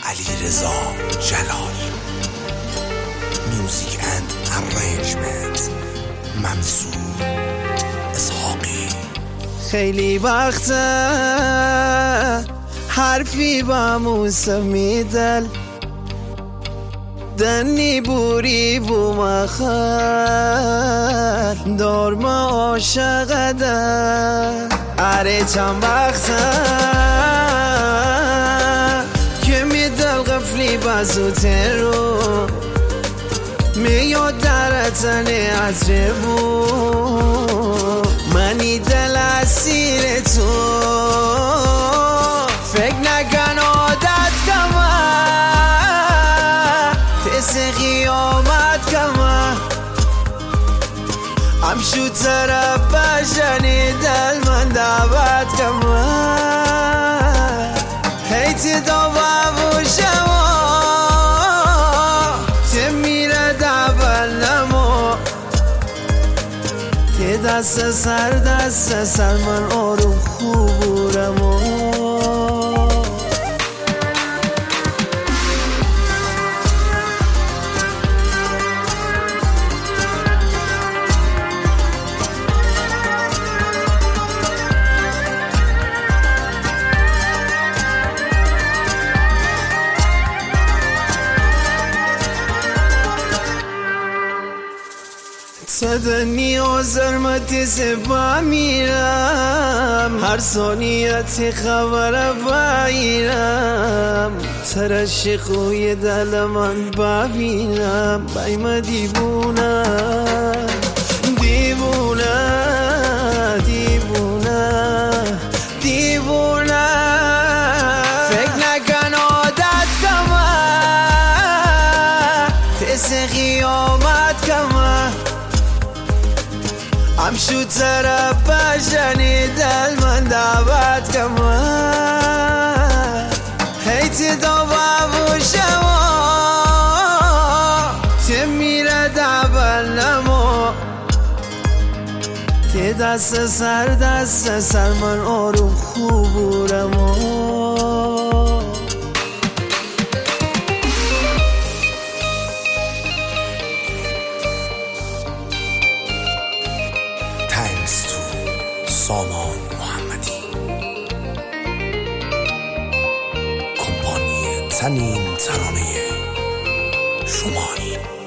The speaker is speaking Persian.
علیرضا جلال. میوزیک اند ارنیجمنت منصور اسحاقی. خیلی وقته حرفی با موسمی دل دنی بوری بو مخل دار ما عاشق ده. اره چند وقته که می دل غفلی بزوته رو میاد در تنه عطره بود منی دل اسیر تو. فکر نکن عادت کمه تس قیامت کمه امشو طرف بشنی دل من دعوت کمه هیتی دابا و شما تمیره دبل نما تی دست سر من آروم خوبورم. صدنی و زرمتی سبا میرم هر ثانیتی خبر بایرم ترشی خوی دل من ببینم بایم دیوونه دیوونه دیوونه دیوونه. فکر نکن عادت کمه تس قیامت کمه امشو طرف بشنی دل من دعوت کمه هیتی دابا و شما تی میره دبل نما تی دست سر من آروم خوبورم. سامان محمدی کمپانی تنین ترانه شمالی.